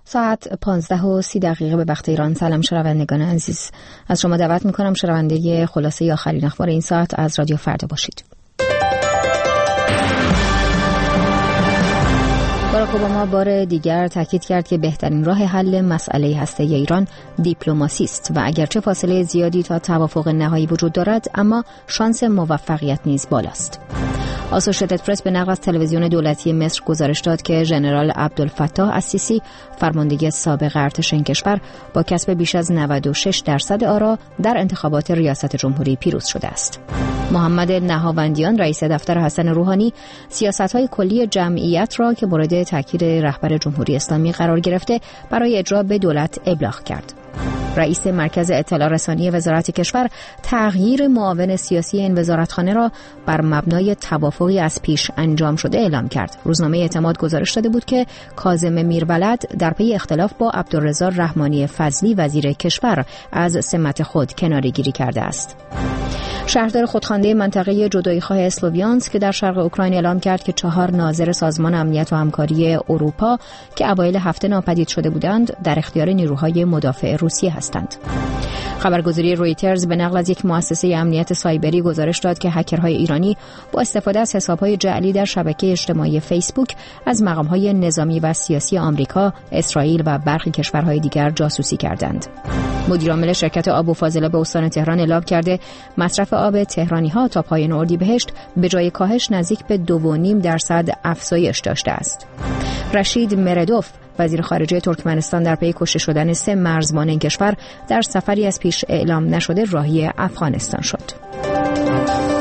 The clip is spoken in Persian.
ساعت 15:30 به وقت ایران. سلام شنوندگان عزیز، از شما دعوت میکنم شنونده خلاصه آخرین اخبار این ساعت از رادیو فردا باشید. باراک اوباما بار دیگر تاکید کرد که بهترین راه حل مسئله هسته‌ای ایران دیپلماسی است و اگرچه فاصله زیادی تا توافق نهایی وجود دارد، اما شانس موفقیت نیز بالاست. آسوشیتد پرس به نقل از تلویزیون دولتی مصر گزارش داد که ژنرال عبدالفتاح السیسی، فرمانده سابق ارتش این کشور، با کسب بیش از 96% آرا در انتخابات ریاست جمهوری پیروز شده است. محمد نهاوندیان، رئیس دفتر حسن روحانی، سیاست‌های کلی جمعیت را که مورد تاکید رهبر جمهوری اسلامی قرار گرفته برای اجرا به دولت ابلاغ کرد. رئیس مرکز اطلاع رسانی وزارت کشور تغییر معاون سیاسی این وزارتخانه را بر مبنای توافقی از پیش انجام شده اعلام کرد. روزنامه اعتماد گزارش داده بود که کاظم میرولد در پی اختلاف با عبدالرضا رحمانی فضلی وزیر کشور از سمت خود کناره‌گیری کرده است. شهردار خودخوانده منطقه جدایی‌خواه اسلوویانسک که در شرق اوکراین اعلام کرد که 4 ناظر سازمان امنیت و همکاری اروپا که اوایل هفته ناپدید شده بودند در اختیار نیروهای مدافع روسیه هستند. خبرگزاری رویترز به نقل از یک مؤسسه امنیت سایبری گزارش داد که هکرهای ایرانی با استفاده از حساب‌های جعلی در شبکه اجتماعی فیسبوک از مقام‌های نظامی و سیاسی آمریکا، اسرائیل و برخی کشورهای دیگر جاسوسی کردند. مدیرعامل شرکت آب و فاضله به استان تهران اعلام کرده مصرف آب تهرانی‌ها تا پایان اردیبهشت به جای کاهش نزدیک به 2.5% افزایش داشته است. رشید مردوف، وزیر خارجه ترکمنستان، در پی کشته شدن 3 مرزبان این کشور در سفری از پیش اعلام نشده راهی افغانستان شد.